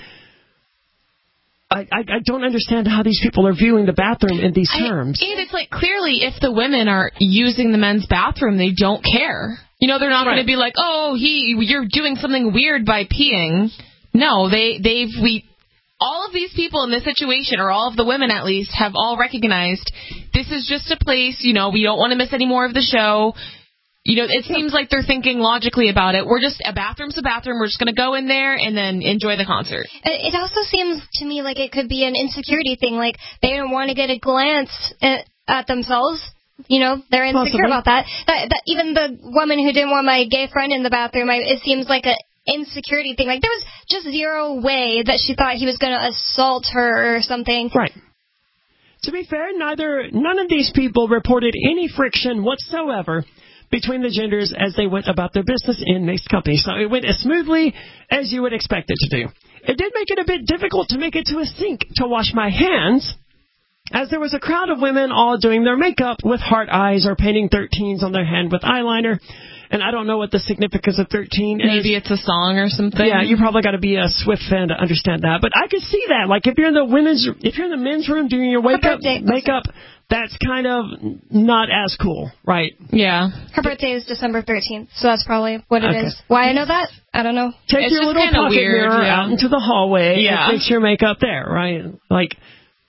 I don't understand how these people are viewing the bathroom in these terms. And it's like, clearly, if the women are using the men's bathroom, they don't care. They're not going to be like, oh, you're doing something weird by peeing. No, all of these people in this situation, or all of the women at least, have all recognized this is just a place, we don't want to miss any more of the show. It seems like they're thinking logically about it. A bathroom's a bathroom. We're just going to go in there and then enjoy the concert. It also seems to me like it could be an insecurity thing. Like, they don't want to get a glance at themselves. They're insecure about that. That. Even the woman who didn't want my gay friend in the bathroom, it seems like a insecurity thing. Like, there was just zero way that she thought he was going to assault her or something. Right. To be fair, none of these people reported any friction whatsoever between the genders as they went about their business in mixed company. So it went as smoothly as you would expect it to do. It did make it a bit difficult to make it to a sink to wash my hands, as there was a crowd of women all doing their makeup with heart eyes or painting 13s on their hand with eyeliner. And I don't know what the significance of 13 is. Maybe it's a song or something. Yeah, you probably got to be a Swift fan to understand that. But I could see that. Like, if you're in the men's room doing your makeup, that's kind of not as cool, right? Yeah. Her birthday is December 13th, so that's probably what it is. Why I know that? I don't know. Take your little pocket mirror out into the hallway and fix your makeup there, right? Like,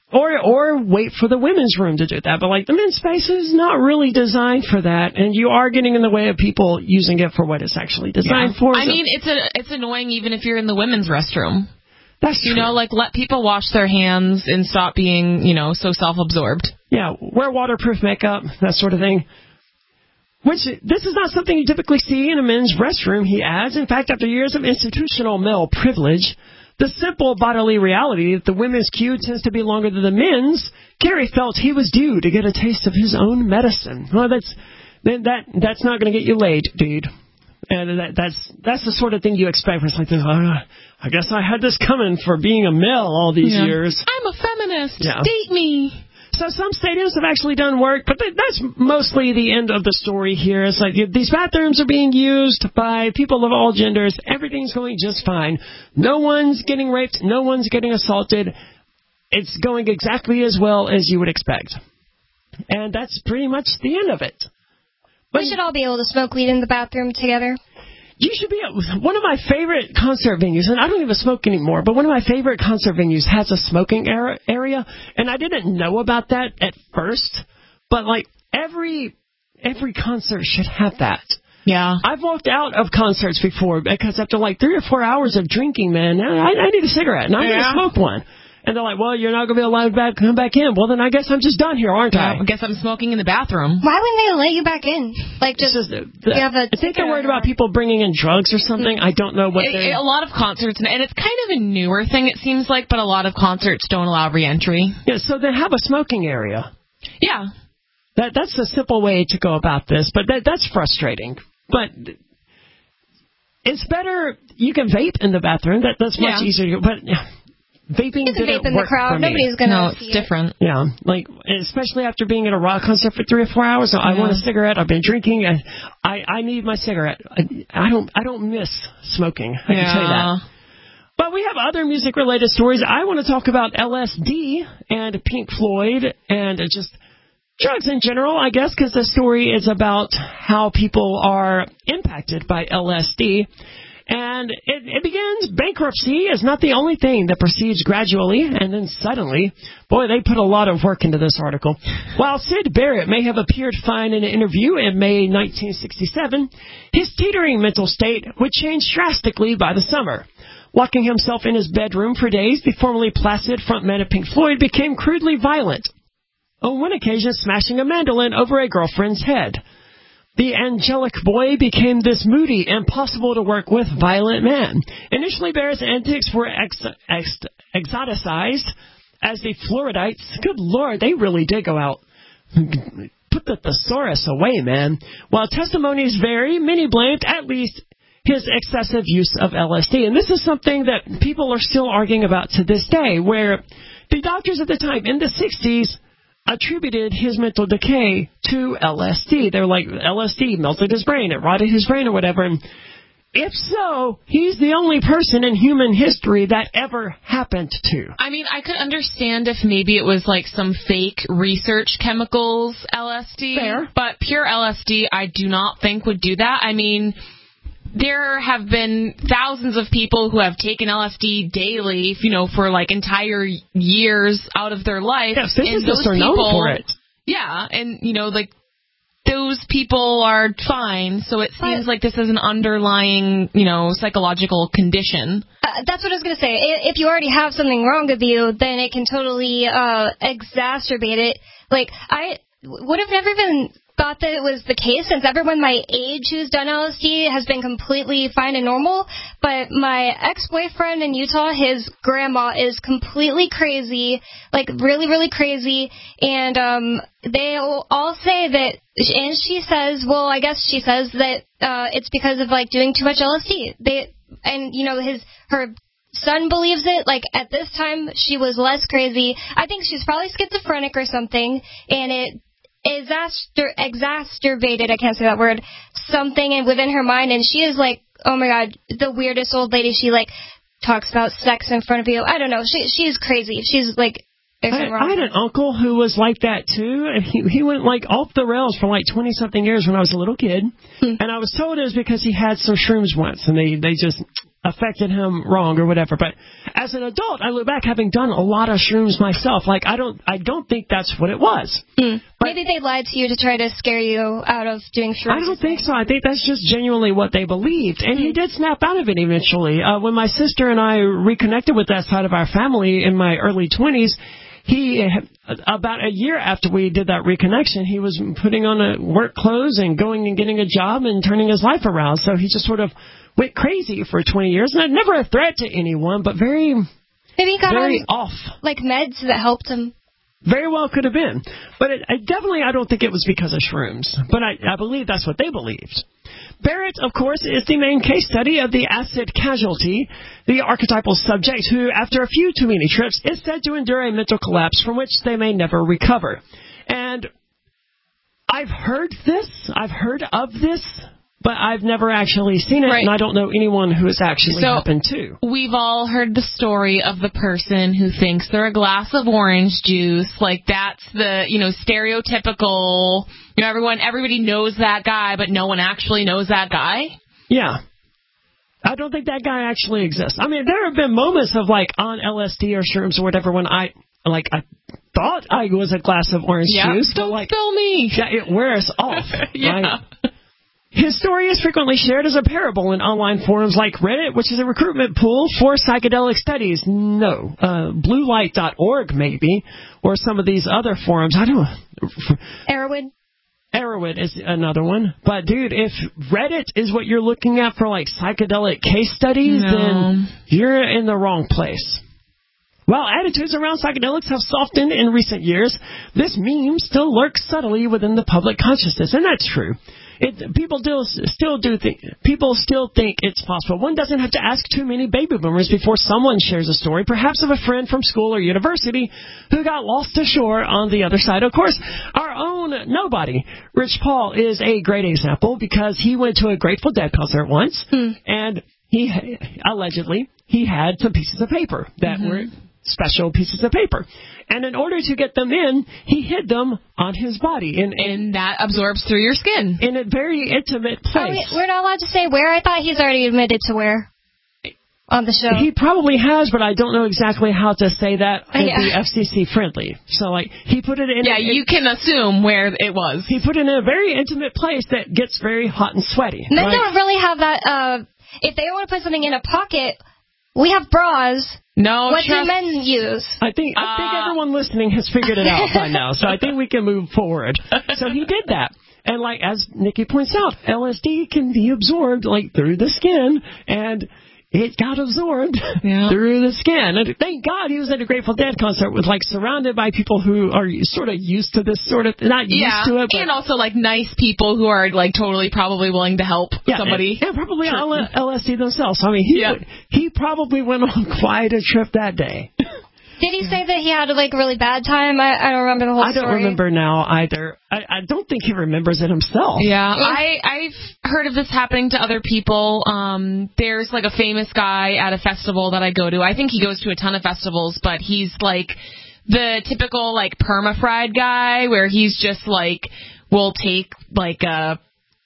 Or wait for the women's room to do that. But, like, the men's space is not really designed for that, and you are getting in the way of people using it for what it's actually designed for. I mean, it's annoying even if you're in the women's restroom. That's true. You know, like, let people wash their hands and stop being, so self-absorbed. Yeah, wear waterproof makeup, that sort of thing. Which, this is not something you typically see in a men's restroom, he adds. In fact, after years of institutional male privilege, the simple bodily reality that the women's queue tends to be longer than the men's, Gary felt he was due to get a taste of his own medicine. Well, that's not going to get you laid, dude. And that's the sort of thing you expect. It's like, I guess I had this coming for being a male all these years. I'm a feminist. Yeah. Date me. So some stadiums have actually done work, but that's mostly the end of the story here. It's like these bathrooms are being used by people of all genders. Everything's going just fine. No one's getting raped. No one's getting assaulted. It's going exactly as well as you would expect. And that's pretty much the end of it. But we should all be able to smoke weed in the bathroom together. You should be. One of my favorite concert venues, and I don't even smoke anymore, but one of my favorite concert venues has a smoking area, and I didn't know about that at first, but like every concert should have that. Yeah. I've walked out of concerts before because after like 3 or 4 hours of drinking, man, I need a cigarette, and I'm going to smoke one. And they're like, well, you're not going to be allowed to come back in. Well, then I guess I'm just done here, aren't I? I guess I'm smoking in the bathroom. Why wouldn't they let you back in? Like, I think they're worried about people bringing in drugs or something. I don't know what a lot of concerts, and it's kind of a newer thing, it seems like, but a lot of concerts don't allow re-entry. Yeah, so they have a smoking area. Yeah. That's a simple way to go about this, but that's frustrating. But it's better, you can vape in the bathroom. That's much easier. But vaping didn't vape in work the crowd. for me. Nobody's going to see it. Different. Yeah, like, especially after being at a rock concert for 3 or 4 hours, so I want a cigarette. I've been drinking. I need my cigarette. I don't miss smoking. I can tell you that. But we have other music-related stories. I want to talk about LSD and Pink Floyd and just drugs in general, I guess, because the story is about how people are impacted by LSD. And it begins, bankruptcy is not the only thing that proceeds gradually and then suddenly. Boy, they put a lot of work into this article. While Syd Barrett may have appeared fine in an interview in May 1967, his teetering mental state would change drastically by the summer. Locking himself in his bedroom for days, the formerly placid frontman of Pink Floyd became crudely violent. On one occasion, smashing a mandolin over a girlfriend's head. The angelic boy became this moody, impossible-to-work with violent man. Initially, Barrett's antics were exoticized as the Floridites. Good Lord, they really did go out. Put the thesaurus away, man. While testimonies vary, many blamed at least his excessive use of LSD. And this is something that people are still arguing about to this day, where the doctors at the time, in the 60s, attributed his mental decay to LSD. They're like, LSD melted his brain, it rotted his brain or whatever. And if so, he's the only person in human history that ever happened to. I mean, I could understand if maybe it was like some fake research chemicals LSD. Fair. But pure LSD, I do not think would do that. I mean, there have been thousands of people who have taken LSD daily, for like entire years out of their life. Yeah, physicists are known for it. Yeah, and like those people are fine. So it seems like this is an underlying, psychological condition. That's what I was going to say. If you already have something wrong with you, then it can totally exacerbate it. Like, I would have never even thought that it was the case, since everyone my age who's done LSD has been completely fine and normal. But my ex-boyfriend in Utah, his grandma is completely crazy, like really, really crazy. And they all say that, and she says, well, I guess she says that it's because of like doing too much LSD. Her son believes it. Like, at this time, she was less crazy. I think she's probably schizophrenic or something, and it exacerbated, I can't say that word, something within her mind, and she is like, oh my God, the weirdest old lady. She like talks about sex in front of you. I don't know. She's crazy. She's like, there's something wrong. I had an uncle who was like that too, and he went like off the rails for like 20-something years when I was a little kid, and I was told it was because he had some shrooms once, and they just, affected him wrong or whatever. But as an adult, I look back having done a lot of shrooms myself. Like, I don't think that's what it was. Maybe they lied to you to try to scare you out of doing shrooms. I don't think so. I think that's just genuinely what they believed. And he did snap out of it eventually. When my sister and I reconnected with that side of our family in my early 20s, he, about a year after we did that reconnection, he was putting on work clothes and going and getting a job and turning his life around. So he just sort of went crazy for 20 years. And never a threat to anyone, but very off. Like meds that helped him. Very well could have been. But I don't think it was because of shrooms. But I believe that's what they believed. Barrett, of course, is the main case study of the acid casualty, the archetypal subject who, after a few too many trips, is said to endure a mental collapse from which they may never recover. And I've heard of this, but I've never actually seen it, and I don't know anyone who it's actually happened to. We've all heard the story of the person who thinks they're a glass of orange juice. Like, that's the, stereotypical, everybody knows that guy, but no one actually knows that guy. Yeah. I don't think that guy actually exists. I mean, there have been moments of, on LSD or shrooms or whatever when I thought I was a glass of orange juice. Don't spill me. Yeah, it wears off. Yeah. Right? His story is frequently shared as a parable in online forums like Reddit, which is a recruitment pool for psychedelic studies. No. Bluelight.org, maybe, or some of these other forums. I don't know. Erowid is another one. But, dude, if Reddit is what you're looking at for, psychedelic case studies, then you're in the wrong place. While attitudes around psychedelics have softened in recent years, this meme still lurks subtly within the public consciousness, and that's true. People still think it's possible. One doesn't have to ask too many baby boomers before someone shares a story, perhaps of a friend from school or university who got lost ashore on the other side. Of course, our own nobody, Rich Paul, is a great example because he went to a Grateful Dead concert once, and he allegedly had some pieces of paper that were special pieces of paper. And in order to get them in, he hid them on his body. And that absorbs through your skin. In a very intimate place. We're not allowed to say where. I thought he's already admitted to where on the show. He probably has, but I don't know exactly how to say that and be FCC friendly. So, he put it in... Yeah, you can assume where it was. He put it in a very intimate place that gets very hot and sweaty. Men don't really have that... if they want to put something in a pocket, we have bras... No, what do men use? I think everyone listening has figured it out by now, so I think we can move forward. So he did that. And as Nikki points out, LSD can be absorbed through the skin, and it got absorbed through the skin. And thank God he was at a Grateful Dead concert with surrounded by people who are sort of used to this sort of, not used to it. But, and also nice people who are totally probably willing to help somebody. And probably on LSD themselves. I mean, he probably went on quite a trip that day. Did he say that he had a really bad time? I don't remember the whole story. I don't remember now either. I don't think he remembers it himself. Yeah, I've heard of this happening to other people. There's a famous guy at a festival that I go to. I think he goes to a ton of festivals, but he's the typical perma-fried guy where he's just will take a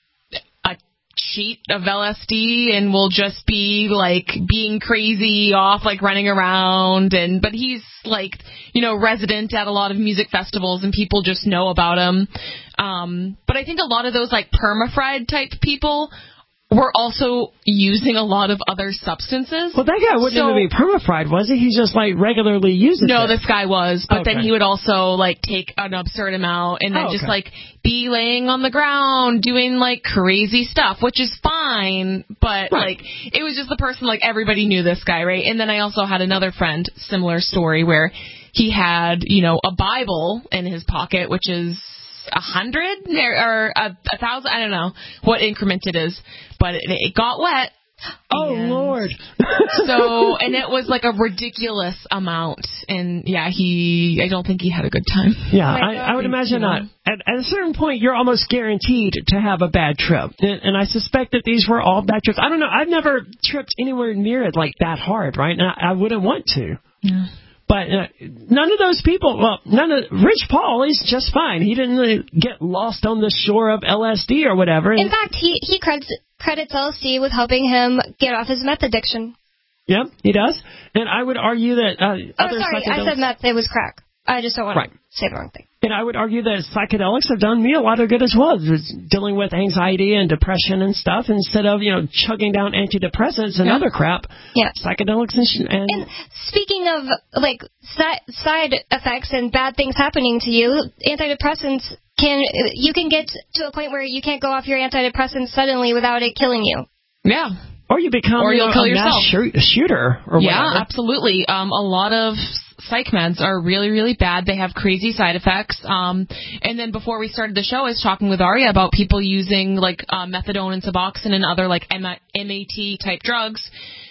sheet of LSD and will just be being crazy off, running around, but he's resident at a lot of music festivals and people just know about him. But I think a lot of those perma-fried type people were also using a lot of other substances. Well, that guy wouldn't even be perma-fried, was he? He's just regularly using it. No, this guy was, but then he would also take an absurd amount and then just be laying on the ground doing crazy stuff, which is fine, but it was just the person everybody knew this guy, right? And then I also had another friend, similar story, where he had, a Bible in his pocket, which is 100 or 1,000, I don't know what increment it is, but it got wet. Oh, Lord. And it was a ridiculous amount. And I don't think he had a good time. Yeah, I would imagine not. At a certain point, you're almost guaranteed to have a bad trip. And I suspect that these were all bad trips. I don't know. I've never tripped anywhere near it that hard, right? And I wouldn't want to. Yeah. But none of those people, Rich Paul, he's just fine. He didn't really get lost on the shore of LSD or whatever. In fact, he credits LSD with helping him get off his meth addiction. Yep, he does. And I would argue that I said meth. It was crack. I just don't want to say the wrong thing. And I would argue that psychedelics have done me a lot of good as well, dealing with anxiety and depression and stuff. Instead of, chugging down antidepressants and other crap, psychedelics and speaking of, side effects and bad things happening to you, antidepressants you can get to a point where you can't go off your antidepressants suddenly without it killing you. Yeah. Or you become you'll kill yourself. Mass shooter or whatever. Yeah, absolutely. A lot of psych meds are really, really bad. They have crazy side effects. And then before we started the show, I was talking with Arya about people using methadone and Suboxone and other MAT type drugs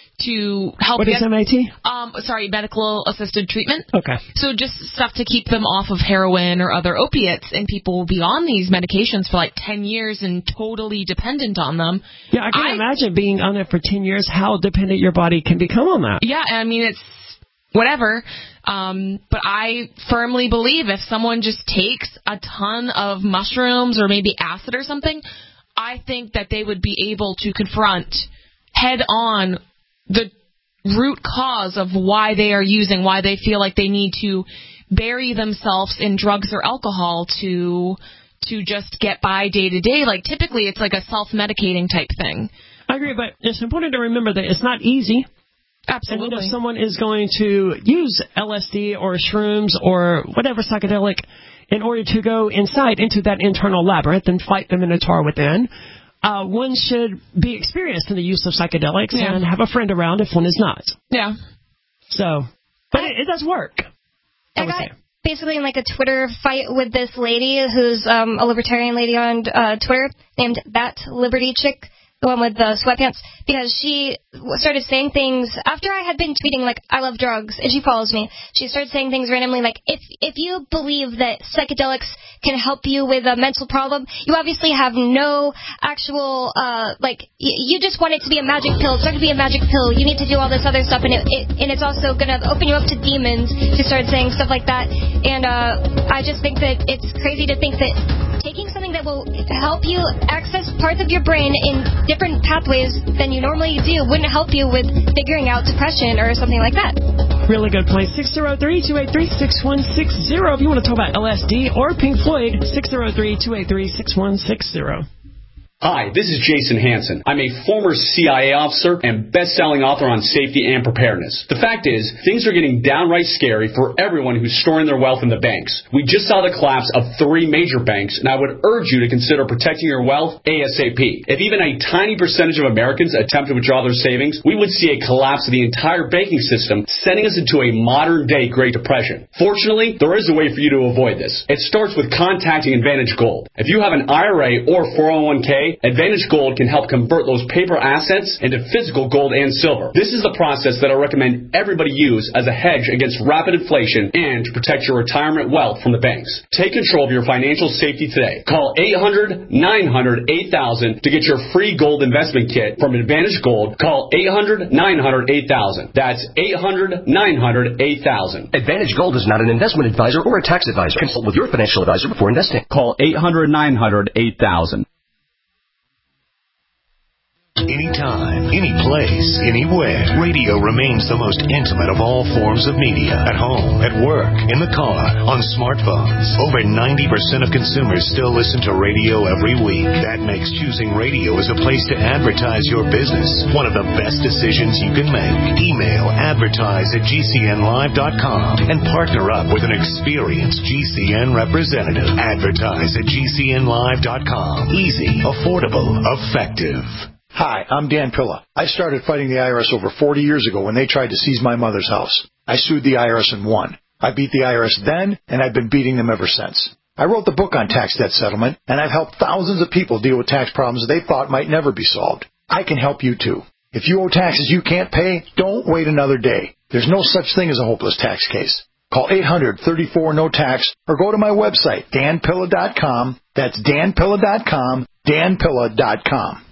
to help. What is MAT? Medical assisted treatment. Okay. So just stuff to keep them off of heroin or other opiates, and people will be on these medications for 10 years and totally dependent on them. Yeah, I can imagine being on it for 10 years, how dependent your body can become on that. Yeah, I mean, it's whatever. But I firmly believe if someone just takes a ton of mushrooms or maybe acid or something, I think that they would be able to confront head on the root cause of why they are using, why they feel like they need to bury themselves in drugs or alcohol to just get by day to day. Typically it's like a self-medicating type thing. I agree, but it's important to remember that it's not easy. Absolutely. And if someone is going to use LSD or shrooms or whatever psychedelic in order to go into that internal labyrinth and fight the Minotaur within, one should be experienced in the use of psychedelics and have a friend around if one is not. Yeah. So, but it does work. I got basically in a Twitter fight with this lady who's a libertarian lady on Twitter named That Liberty Chick, the one with the sweatpants, because she started saying things after I had been tweeting, I love drugs, and she follows me. She started saying things randomly if you believe that psychedelics can help you with a mental problem, you obviously have no actual, you just want it to be a magic pill. It's not going to be a magic pill. You need to do all this other stuff, and it's also going to open you up to demons. She started saying stuff like that, and I just think that it's crazy to think that taking something that will help you access parts of your brain in different pathways than you normally do wouldn't help you with figuring out depression or something like that. Really good point. 603-283-6160 if you want to talk about LSD or Pink Floyd. 603-283-6160. Hi, this is Jason Hansen. I'm a former CIA officer and best-selling author on safety and preparedness. The fact is, things are getting downright scary for everyone who's storing their wealth in the banks. We just saw the collapse of 3 major banks, and I would urge you to consider protecting your wealth ASAP. If even a tiny percentage of Americans attempt to withdraw their savings, we would see a collapse of the entire banking system, sending us into a modern-day Great Depression. Fortunately, there is a way for you to avoid this. It starts with contacting Advantage Gold. If you have an IRA or 401k, Advantage Gold can help convert those paper assets into physical gold and silver. This is the process that I recommend everybody use as a hedge against rapid inflation and to protect your retirement wealth from the banks. Take control of your financial safety today. Call 800-900-8000 to get your free gold investment kit from Advantage Gold. Call 800-900-8000. That's 800-900-8000. Advantage Gold is not an investment advisor or a tax advisor. Consult with your financial advisor before investing. Call 800-900-8000. Anytime, any place, anywhere. Radio remains the most intimate of all forms of media. At home, at work, in the car, on smartphones. Over 90% of consumers still listen to radio every week. That makes choosing radio as a place to advertise your business one of the best decisions you can make. Email advertise@gcnlive.com and partner up with an experienced GCN representative. Advertise@gcnlive.com. Easy, affordable, effective. Hi, I'm Dan Pilla. I started fighting the IRS over 40 years ago when they tried to seize my mother's house. I sued the IRS and won. I beat the IRS then, and I've been beating them ever since. I wrote the book on tax debt settlement, and I've helped thousands of people deal with tax problems they thought might never be solved. I can help you too. If you owe taxes you can't pay, don't wait another day. There's no such thing as a hopeless tax case. Call 800-34-NO-TAX or go to my website, danpilla.com. That's danpilla.com, danpilla.com.